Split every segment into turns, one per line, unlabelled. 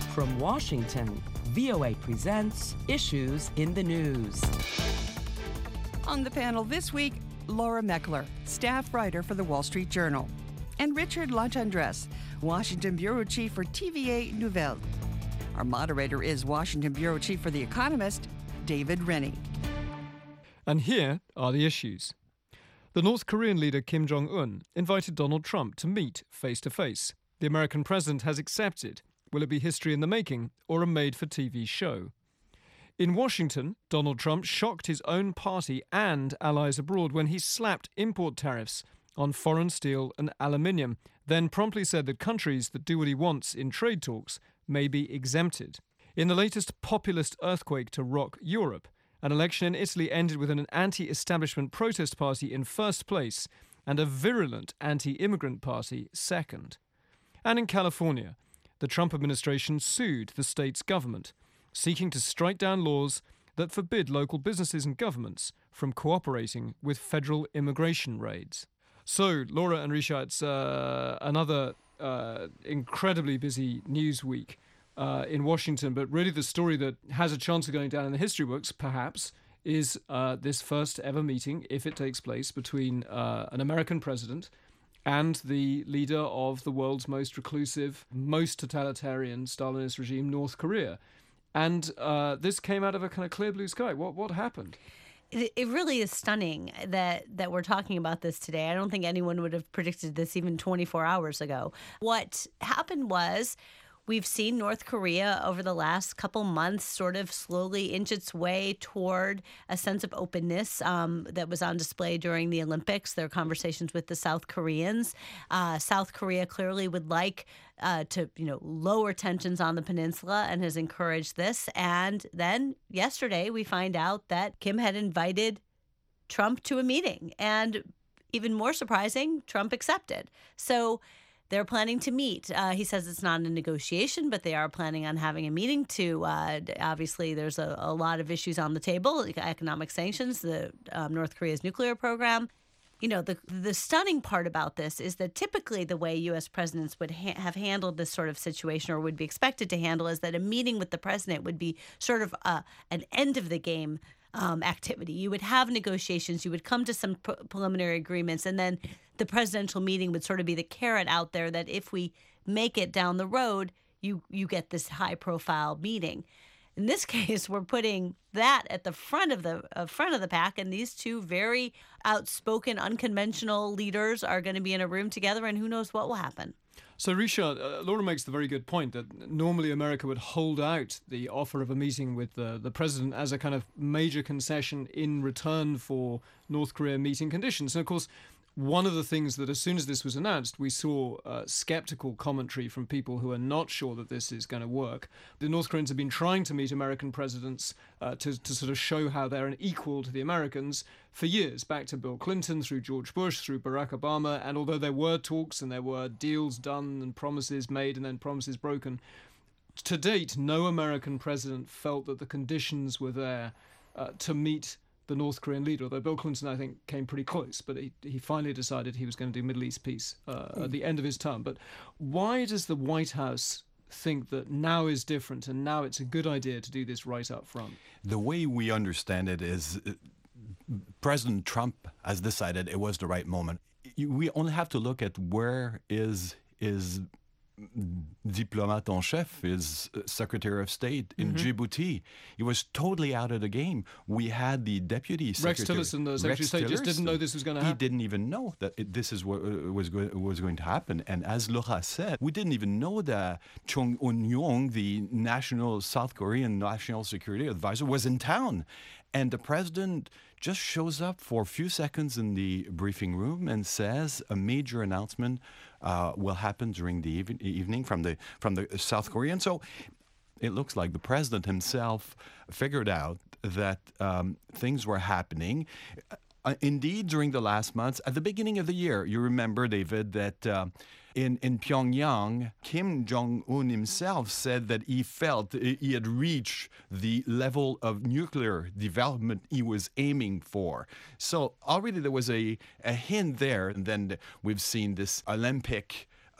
From Washington, VOA presents Issues in the News.
On the panel this week, Laura Meckler, staff writer for The Wall Street Journal, and Richard Lachandres, Washington bureau chief for TVA Nouvelle. Our moderator is Washington bureau chief for The Economist, David Rennie.
And here are the issues. The North Korean leader Kim Jong-un invited Donald Trump to meet face-to-face. The American president has accepted. Will it be history in the making or a made-for-TV show? In Washington, Donald Trump shocked his own party and allies abroad when he slapped import tariffs on foreign steel and aluminium, then promptly said that countries that do what he wants in trade talks may be exempted. In the latest populist earthquake to rock Europe, an election in Italy ended with an anti-establishment protest party in first place and a virulent anti-immigrant party second. And in California, the Trump administration sued the state's government, seeking to strike down laws that forbid local businesses and governments from cooperating with federal immigration raids. So, Laura and Risha, it's another incredibly busy news week in Washington, but really the story that has a chance of going down in the history books, perhaps, is this first ever meeting, if it takes place, between an American president and the leader of the world's most reclusive, most totalitarian Stalinist regime, North Korea. And this came out of a kind of clear blue sky. What happened?
It really is stunning that we're talking about this today. I don't think anyone would have predicted this even 24 hours ago. What happened was we've seen North Korea over the last couple months sort of slowly inch its way toward a sense of openness that was on display during the Olympics. There are conversations with the South Koreans. South Korea clearly would like to lower tensions on the peninsula and has encouraged this. And then yesterday we find out that Kim had invited Trump to a meeting. And even more surprising, Trump accepted. So they're planning to meet. He says it's not a negotiation, but they are planning on having a meeting to, obviously, there's a lot of issues on the table, economic sanctions, the North Korea's nuclear program. You know, the stunning part about this is that typically the way U.S. presidents would have handled this sort of situation or would be expected to handle is that a meeting with the president would be sort of an end-of-the-game activity. You would have negotiations, you would come to some preliminary agreements, and then the presidential meeting would sort of be the carrot out there that if we make it down the road, you get this high-profile meeting. In this case, we're putting that at the front of the pack, and these two very outspoken, unconventional leaders are going to be in a room together, and who knows what will happen.
So, Risha, Laura makes the very good point that normally America would hold out the offer of a meeting with the president as a kind of major concession in return for North Korea meeting conditions. And, of course, one of the things that as soon as this was announced, we saw skeptical commentary from people who are not sure that this is going to work. The North Koreans have been trying to meet American presidents to sort of show how they're an equal to the Americans for years, back to Bill Clinton, through George Bush, through Barack Obama. And although there were talks and there were deals done and promises made and then promises broken, to date, no American president felt that the conditions were there to meet the North Korean leader, although Bill Clinton, I think, came pretty close, but he finally decided he was going to do Middle East peace at the end of his term. But why does the White House think that now is different and now it's a good idea to do this right up front?
The way we understand it is President Trump has decided it was the right moment. We only have to look at where is diplomate en chef, is Secretary of State in Djibouti. He was totally out of the game. We had the deputy secretary,
Rex Tillerson, the Secretary of State, just didn't know this was going to happen.
He didn't even know that this is what was going to happen. And as Laura said, we didn't even know that Chung Un-yong, the South Korean National Security Advisor, was in town. And the president just shows up for a few seconds in the briefing room and says a major announcement will happen during the evening from the South Korean. So it looks like the president himself figured out that things were happening. Indeed, during the last months, at the beginning of the year, you remember, David, that in Pyongyang, Kim Jong-un himself said that he felt he had reached the level of nuclear development he was aiming for. So already there was a hint there. And then we've seen this Olympic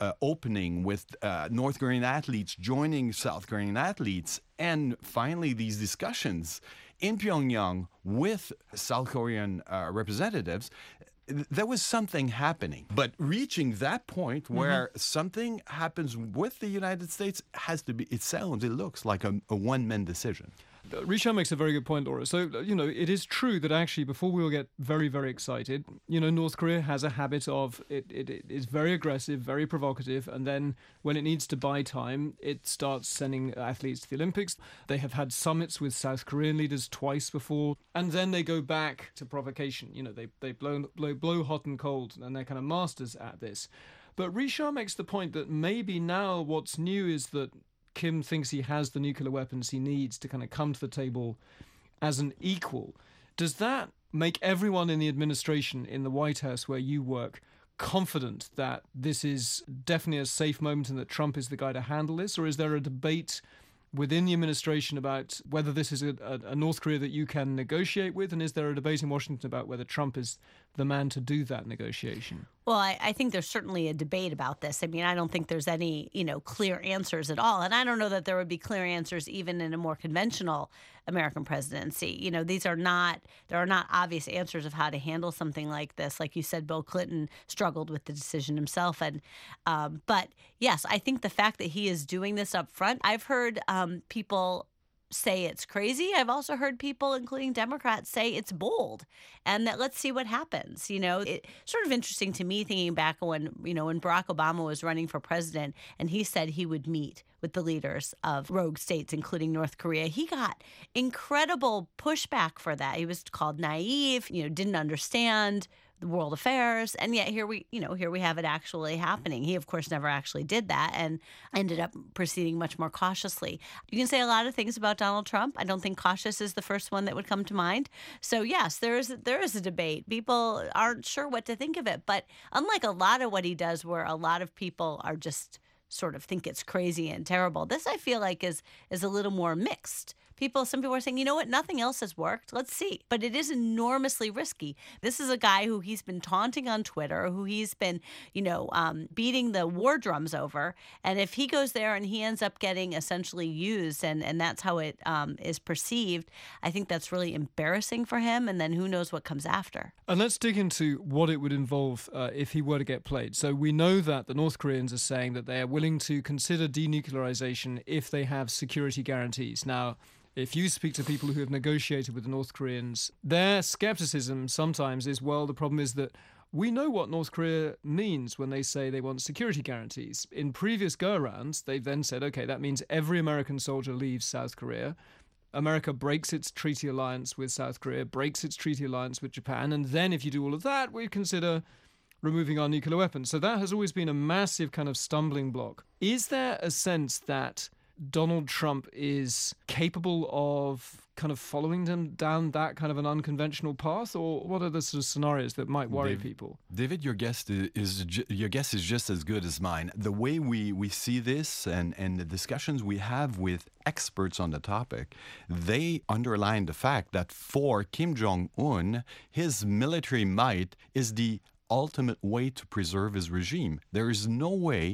opening with North Korean athletes joining South Korean athletes, and finally these discussions in Pyongyang with South Korean representatives, there was something happening. But reaching that point where something happens with the United States has to be, it looks like a one-man decision.
Richard makes a very good point, Laura. So, it is true that actually, before we all get very, very excited, North Korea has a habit of, it is very aggressive, very provocative, and then when it needs to buy time, it starts sending athletes to the Olympics. They have had summits with South Korean leaders twice before, and then they go back to provocation. They blow hot and cold, and they're kind of masters at this. But Richard makes the point that maybe now what's new is that Kim thinks he has the nuclear weapons he needs to kind of come to the table as an equal. Does that make everyone in the administration in the White House where you work confident that this is definitely a safe moment and that Trump is the guy to handle this? Or is there a debate within the administration about whether this is a North Korea that you can negotiate with? And is there a debate in Washington about whether Trump is the man to do that negotiation?
Well, I think there's certainly a debate about this. I mean, I don't think there's any, clear answers at all. And I don't know that there would be clear answers even in a more conventional American presidency. There are not obvious answers of how to handle something like this. Like you said, Bill Clinton struggled with the decision himself. And but yes, I think the fact that he is doing this up front, I've heard people say it's crazy. I've also heard people, including Democrats, say it's bold and that let's see what happens. It's sort of interesting to me thinking back when Barack Obama was running for president and he said he would meet with the leaders of rogue states, including North Korea. He got incredible pushback for that. He was called naive, didn't understand the world affairs, and yet here we have it actually happening. He, of course, never actually did that and ended up proceeding much more cautiously. You can say a lot of things about Donald Trump. I don't think cautious is the first one that would come to mind. So yes, there is a debate. People aren't sure what to think of it, but unlike a lot of what he does, where a lot of people are just sort of think it's crazy and terrible, this I feel like is a little more mixed. Some people are saying, nothing else has worked. Let's see. But it is enormously risky. This is a guy who he's been taunting on Twitter, who he's been, beating the war drums over. And if he goes there and he ends up getting essentially used and that's how it is perceived, I think that's really embarrassing for him. And then who knows what comes after.
And let's dig into what it would involve if he were to get played. So we know that the North Koreans are saying that they are willing to consider denuclearization if they have security guarantees. Now, if you speak to people who have negotiated with the North Koreans, their skepticism sometimes is, well, the problem is that we know what North Korea means when they say they want security guarantees. In previous go-arounds, they've then said, okay, that means every American soldier leaves South Korea. America breaks its treaty alliance with South Korea, breaks its treaty alliance with Japan, and then if you do all of that, we consider removing our nuclear weapons. So that has always been a massive kind of stumbling block. Is there a sense that Donald Trump is capable of kind of following them down that kind of an unconventional path, or what are the sort of scenarios that might worry people?
David, your guess is just as good as mine. The way we see this and the discussions we have with experts on the topic, they underline the fact that for Kim Jong-un, his military might is the ultimate way to preserve his regime. There is no way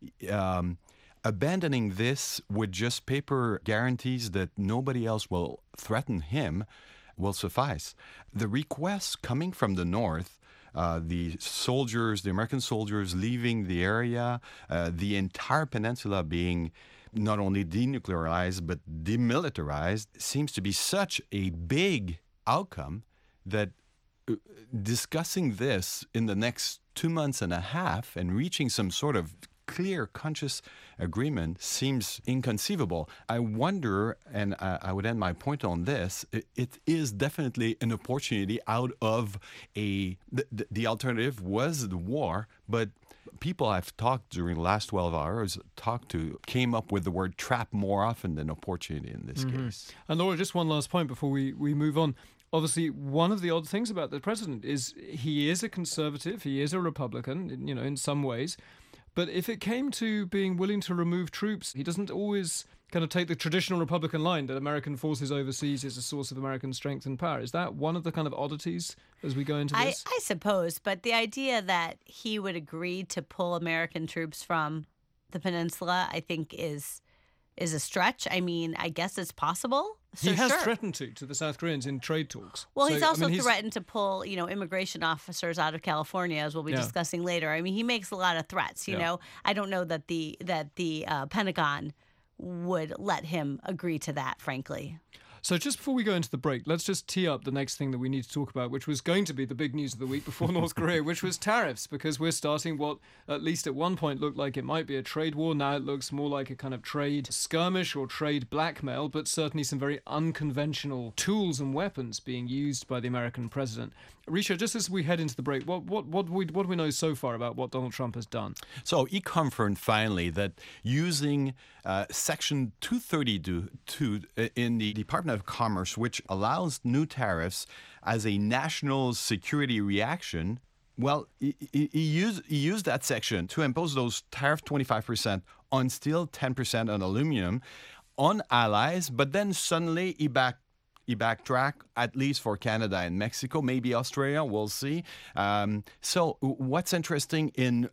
abandoning this with just paper guarantees that nobody else will threaten him will suffice. The requests coming from the North, the American soldiers leaving the area, the entire peninsula being not only denuclearized but demilitarized, seems to be such a big outcome that discussing this in the next 2 months and a half and reaching some sort of clear, conscious agreement seems inconceivable. I wonder, and I would end my point on this, it is definitely an opportunity out of the alternative was the war, but people I've talked during the last 12 hours came up with the word trap more often than opportunity in this case.
And Laura, just one last point before we move on. Obviously, one of the odd things about the president is he is a conservative, he is a Republican, in some ways. But if it came to being willing to remove troops, he doesn't always kind of take the traditional Republican line that American forces overseas is a source of American strength and power. Is that one of the kind of oddities as we go into this?
I suppose, but the idea that he would agree to pull American troops from the peninsula, I think, is a stretch. I mean, I guess it's possible. So
he has
sure.
threatened to the South Koreans in trade talks.
Well,
So,
he's also
I mean,
threatened to pull, immigration officers out of California, as we'll be discussing later. I mean, he makes a lot of threats. You know, I don't know that the Pentagon would let him agree to that, frankly.
So just before we go into the break, let's just tee up the next thing that we need to talk about, which was going to be the big news of the week before North Korea, which was tariffs, because we're starting what at least at one point looked like it might be a trade war. Now it looks more like a kind of trade skirmish or trade blackmail, but certainly some very unconventional tools and weapons being used by the American president. Risha, just as we head into the break, what do we know so far about what Donald Trump has done?
So he confirmed finally that using Section 232 in the Department of Commerce, which allows new tariffs as a national security reaction, well, he used that section to impose those tariff 25% on steel, 10% on aluminum, on allies, but then suddenly he backtracked, at least for Canada and Mexico, maybe Australia, we'll see. So what's interesting in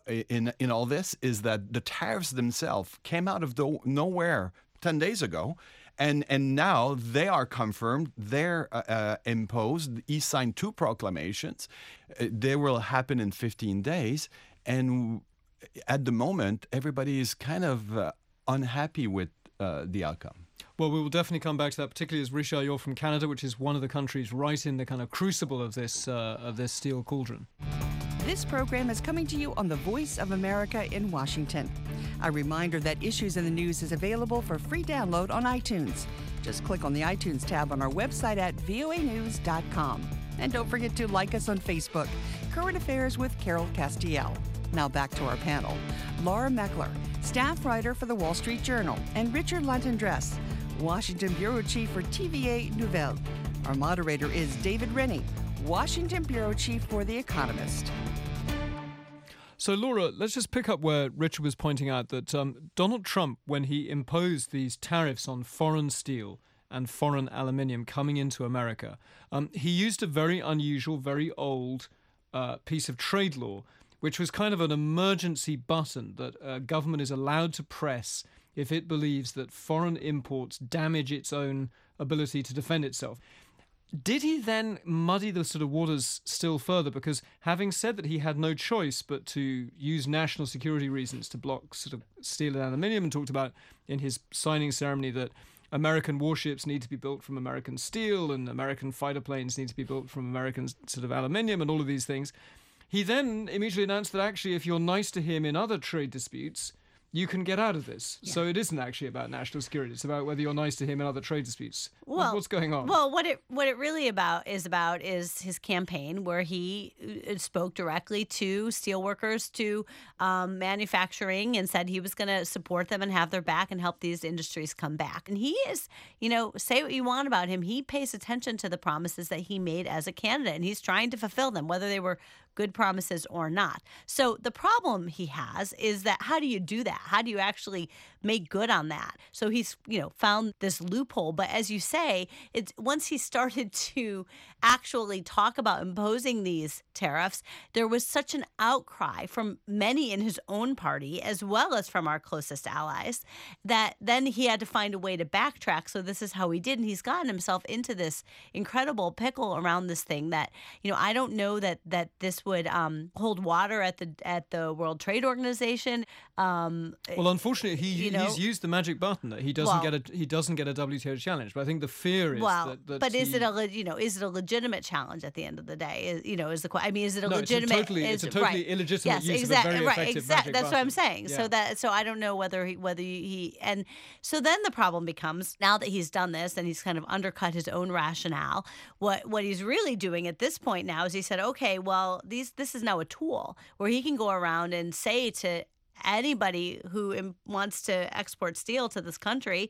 all this is that the tariffs themselves came out of nowhere 10 days ago, and now they are confirmed, they're imposed. He signed 2 proclamations. They will happen in 15 days, and at the moment, everybody is kind of unhappy with the outcome.
Well, we will definitely come back to that, particularly as Richard, you're from Canada, which is one of the countries right in the kind of crucible of this steel cauldron.
This program is coming to you on the Voice of America in Washington. A reminder that Issues in the News is available for free download on iTunes. Just click on the iTunes tab on our website at voanews.com. And don't forget to like us on Facebook, Current Affairs with Carol Castiel. Now back to our panel. Laura Meckler, staff writer for the Wall Street Journal, and Richard Lantandress, Washington Bureau Chief for TVA Nouvelle. Our moderator is David Rennie, Washington Bureau Chief for The Economist.
So, Laura, let's just pick up where Richard was pointing out that Donald Trump, when he imposed these tariffs on foreign steel and foreign aluminium coming into America, he used a very unusual, very old piece of trade law, which was kind of an emergency button that a government is allowed to press if it believes that foreign imports damage its own ability to defend itself. Did he then muddy the sort of waters still further? Because having said that he had no choice but to use national security reasons to block sort of steel and aluminium, and talked about in his signing ceremony that American warships need to be built from American steel and American fighter planes need to be built from American sort of aluminium and all of these things, he then immediately announced that actually if you're nice to him in other trade disputes, you can get out of this. Yeah. So it isn't actually about national security. It's about whether you're nice to him in other trade disputes. Well, what's going on?
Well, what it really is his campaign, where he spoke directly to steelworkers, to manufacturing, and said he was going to support them and have their back and help these industries come back. And he is, say what you want about him, he pays attention to the promises that he made as a candidate, and he's trying to fulfill them, whether they were good promises or not. So the problem he has is that how do you do that? How do you actually make good on that? So he's, found this loophole. But as you say, it's once he started to actually talk about imposing these tariffs, there was such an outcry from many in his own party, as well as from our closest allies, that then he had to find a way to backtrack. So this is how he did. And he's gotten himself into this incredible pickle around this thing that, I don't know that this would hold water at the World Trade Organization.
Well, unfortunately, he's used the magic button that he doesn't get a WTO challenge. But I think the fear is that. But
is it a legitimate challenge at the end of the day? Is the question? I mean, is it a legitimate?
It's a totally illegitimate use of a very effective magic
That's
button.
what I'm saying.
Yeah.
So I don't know whether he and so then the problem becomes, now that he's done this and he's kind of undercut his own rationale. What he's really doing at this point now is he said, okay, well, this is now a tool where he can go around and say to anybody who wants to export steel to this country,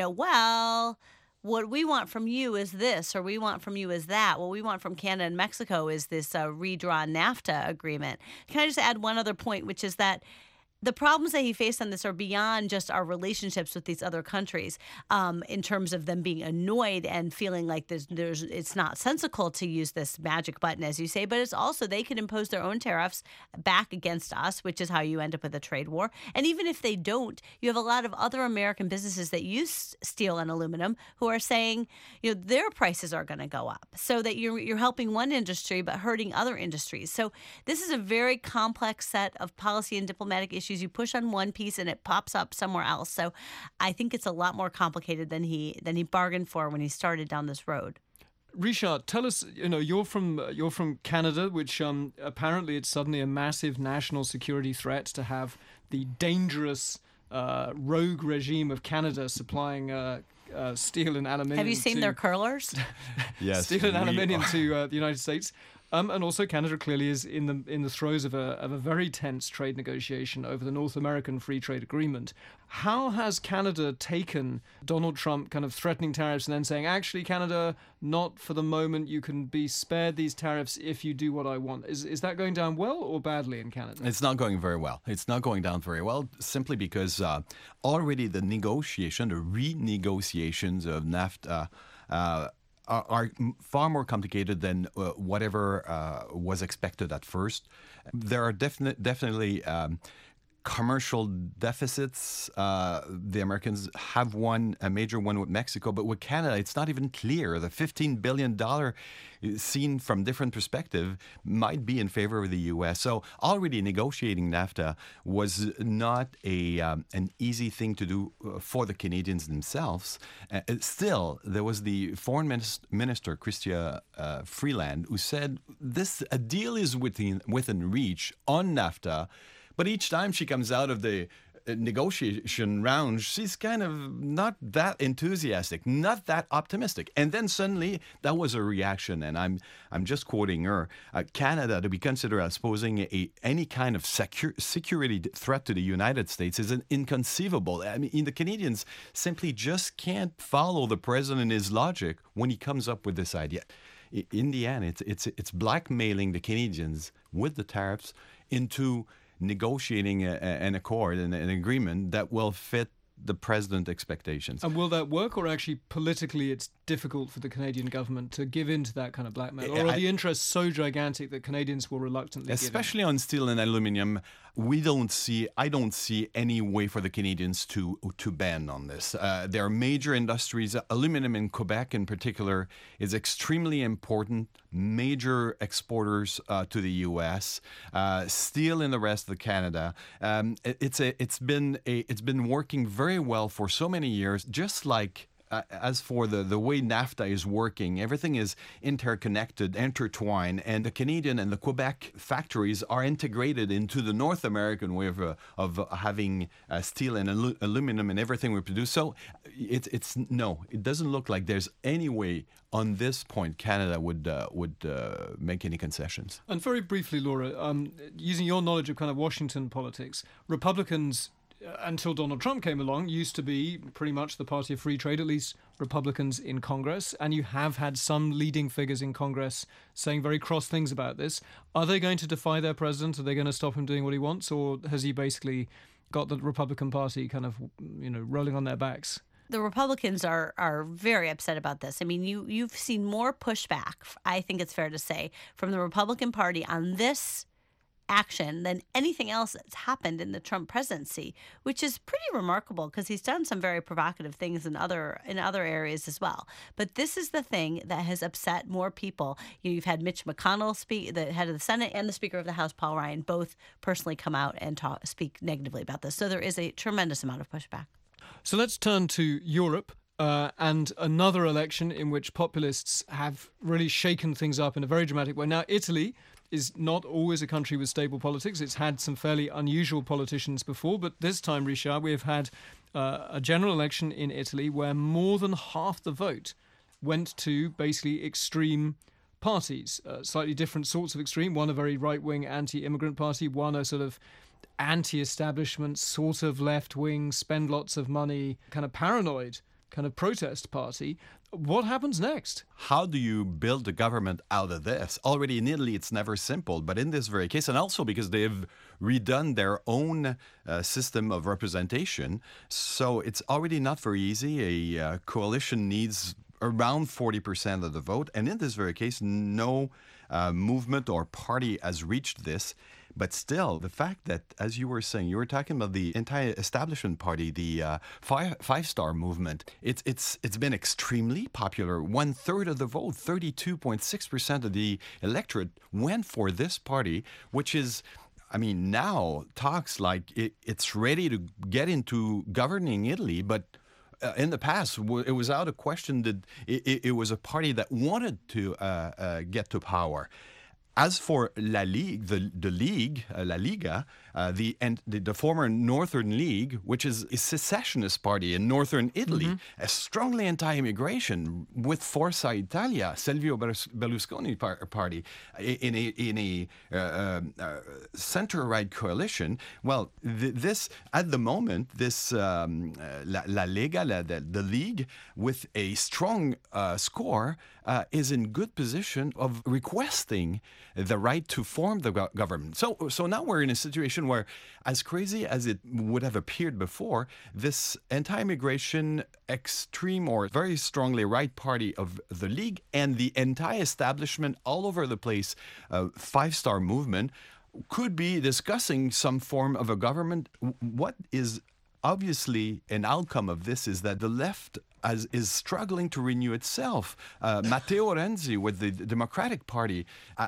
what we want from you is this, or we want from you is that. What we want from Canada and Mexico is this redrawn NAFTA agreement. Can I just add one other point, which is that the problems that he faced on this are beyond just our relationships with these other countries, in terms of them being annoyed and feeling like it's not sensical to use this magic button, as you say, but it's also they can impose their own tariffs back against us, which is how you end up with a trade war. And even if they don't, you have a lot of other American businesses that use steel and aluminum who are saying, their prices are going to go up, so that you're helping one industry but hurting other industries. So this is a very complex set of policy and diplomatic issues. You push on one piece and it pops up somewhere else. So I think it's a lot more complicated than he bargained for when he started down this road.
Richard, tell us, you're from Canada, which apparently it's suddenly a massive national security threat to have the dangerous rogue regime of Canada supplying steel and aluminium.
Have you seen their curlers?
Yes,
steel and aluminium to the United States. And also Canada clearly is in the throes of a very tense trade negotiation over the North American Free Trade Agreement. How has Canada taken Donald Trump kind of threatening tariffs and then saying, actually, Canada, not for the moment, you can be spared these tariffs if you do what I want? Is that going down well or badly in Canada?
It's not going very well. It's not going down very well simply because already the renegotiations of NAFTA are far more complicated than whatever was expected at first. There are definitely commercial deficits. The Americans have a major one with Mexico, but with Canada, it's not even clear. The $15 billion seen from different perspective might be in favor of the U.S. So already negotiating NAFTA was not an easy thing to do for the Canadians themselves. Still, there was the foreign minister, Chrystia Freeland, who said a deal is within reach on NAFTA. But each time she comes out of the negotiation round, she's kind of not that enthusiastic, not that optimistic. And then suddenly that was a reaction, and I'm just quoting her. Canada to be considered as posing any kind of security threat to the United States is inconceivable. I mean, the Canadians simply just can't follow the president and his logic when he comes up with this idea. In the end, it's blackmailing the Canadians with the tariffs into negotiating an accord and an agreement that will fit the president's expectations.
And will that work, or actually politically it's difficult for the Canadian government to give in to that kind of blackmail? Or are the interests so gigantic that Canadians will reluctantly
especially on steel and aluminum, I don't see any way for the Canadians to bend on this. There are major industries. Aluminum in Quebec in particular is extremely important, major exporters to the U.S. Steel in the rest of Canada. It's been working very well for so many years, just like as for the way NAFTA is working, everything is interconnected, intertwined, and the Canadian and the Quebec factories are integrated into the North American way of having steel and aluminum and everything we produce. So it doesn't look like there's any way on this point Canada would make any concessions.
And very briefly, Laura, using your knowledge of kind of Washington politics, Republicans, until Donald Trump came along, used to be pretty much the party of free trade, at least Republicans in Congress. And you have had some leading figures in Congress saying very cross things about this. Are they going to defy their president? Are they going to stop him doing what he wants? Or has he basically got the Republican Party kind of, rolling on their backs?
The Republicans are very upset about this. I mean, you've seen more pushback, I think it's fair to say, from the Republican Party on this action than anything else that's happened in the Trump presidency, which is pretty remarkable because he's done some very provocative things in other areas as well. But this is the thing that has upset more people. You've had Mitch McConnell speak, the head of the Senate, and the Speaker of the House, Paul Ryan, both personally come out and speak negatively about this. So there is a tremendous amount of pushback.
So let's turn to Europe. And another election in which populists have really shaken things up in a very dramatic way. Now, Italy is not always a country with stable politics. It's had some fairly unusual politicians before, but this time, Richard, we have had a general election in Italy where more than half the vote went to basically extreme parties, slightly different sorts of extreme. One a very right-wing anti-immigrant party, one a sort of anti-establishment, sort of left-wing, spend lots of money, kind of paranoid kind of protest party. What happens next?
How do you build a government out of this? Already in Italy, it's never simple, but in this very case, and also because they've redone their own system of representation, so it's already not very easy. A coalition needs around 40% of the vote, and in this very case, no movement or party has reached this. But still, the fact that, as you were saying, you were talking about the anti-establishment party, the Five-Star movement. It's been extremely popular. 1/3 of the vote, 32.6% of the electorate went for this party, which is, I mean, now talks like it's ready to get into governing Italy, but in the past, it was out of question that it was a party that wanted to get to power. As for La Ligue, the League, La Liga, the former Northern League, which is a secessionist party in northern Italy, a strongly anti-immigration with Forza Italia, Silvio Berlusconi party, in a center-right coalition. Well, this at the moment, this La Lega, the League, with a strong score, is in good position of requesting the right to form the government. So now we're in a situation where, as crazy as it would have appeared before, this anti-immigration extreme or very strongly right party of the League and the anti-establishment all over the place Five-Star movement could be discussing some form of a government. What is obviously an outcome of this is that the left is struggling to renew itself. Matteo Renzi with the Democratic Party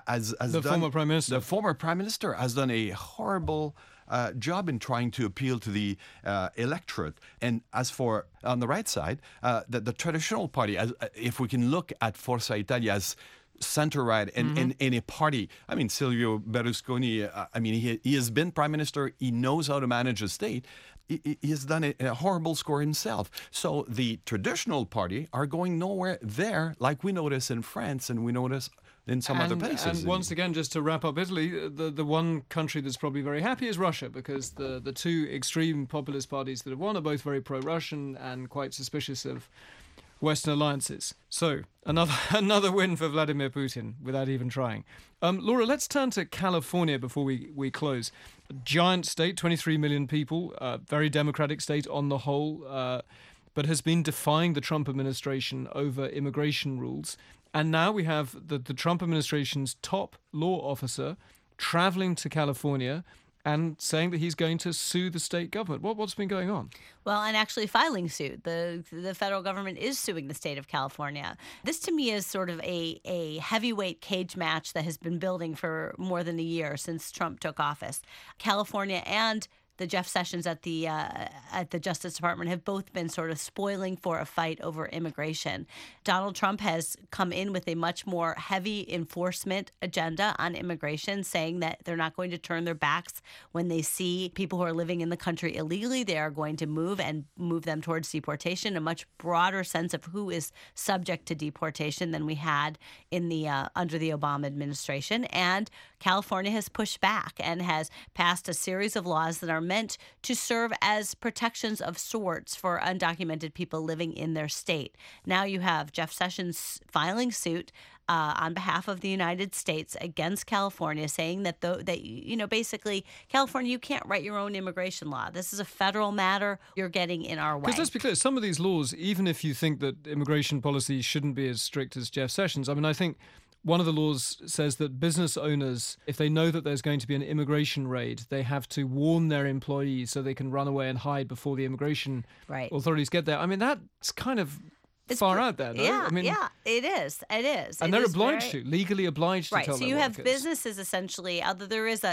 former Prime Minister.
The former Prime Minister has done a horrible job in trying to appeal to the electorate. And as for on the right side, the traditional party, if we can look at Forza Italia as center-right and in a party. I mean, Silvio Berlusconi, he has been prime minister. He knows how to manage a state. He has done a horrible score himself. So the traditional party are going nowhere there, like we notice in France and we notice in some other places.
And once again, just to wrap up Italy, the one country that's probably very happy is Russia, because the two extreme populist parties that have won are both very pro-Russian and quite suspicious of Western alliances. So another win for Vladimir Putin without even trying. Laura, let's turn to California before we close. A giant state, 23 million people, very democratic state on the whole, but has been defying the Trump administration over immigration rules. And now we have the Trump administration's top law officer traveling to California and saying that he's going to sue the state government. What's been going on?
Well, and actually filing suit. The federal government is suing the state of California. This, to me, is sort of a heavyweight cage match that has been building for more than a year since Trump took office. California and the Jeff Sessions at the Justice Department have both been sort of spoiling for a fight over immigration. Donald Trump has come in with a much more heavy enforcement agenda on immigration, saying that they're not going to turn their backs when they see people who are living in the country illegally. They are going to move them towards deportation, a much broader sense of who is subject to deportation than we had in the under the Obama administration. And California has pushed back and has passed a series of laws that are meant to serve as protections of sorts for undocumented people living in their state. Now you have Jeff Sessions filing suit on behalf of the United States against California, saying that basically, California, you can't write your own immigration law. This is a federal matter. You're getting in our way.
Because let's be clear, some of these laws, even if you think that immigration policy shouldn't be as strict as Jeff Sessions, I think one of the laws says that business owners, if they know that there's going to be an immigration raid, they have to warn their employees so they can run away and hide before the immigration authorities get there. That's kind of far out there, no?
Yeah, it is. It is.
And they're legally obliged to tell their workers.
So you have businesses essentially, although there is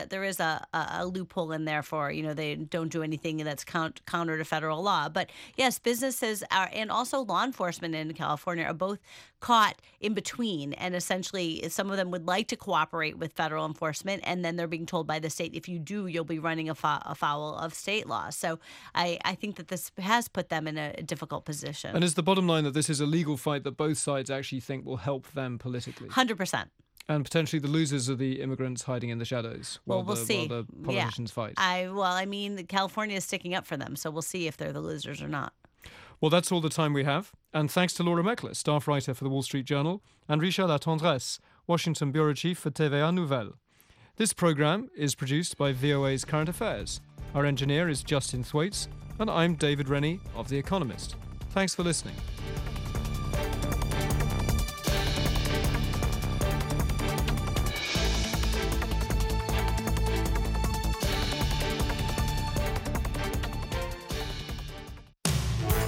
a loophole in there for, they don't do anything that's counter to federal law. But yes, businesses and also law enforcement in California are both caught in between, and essentially some of them would like to cooperate with federal enforcement, and then they're being told by the state, if you do, you'll be running afoul of state law. So I think that this has put them in a difficult position.
And is the bottom line that this is a legal fight that both sides actually think will help them politically?
100%.
And potentially the losers are the immigrants hiding in the shadows while
we'll see.
While the politicians fight.
California is sticking up for them, so we'll see if they're the losers or not.
Well, that's all the time we have. And thanks to Laura Meckler, staff writer for The Wall Street Journal, and Richard Latendresse, Washington bureau chief for TVA Nouvelles. This programme is produced by VOA's Current Affairs. Our engineer is Justin Thwaites, and I'm David Rennie of The Economist. Thanks for listening.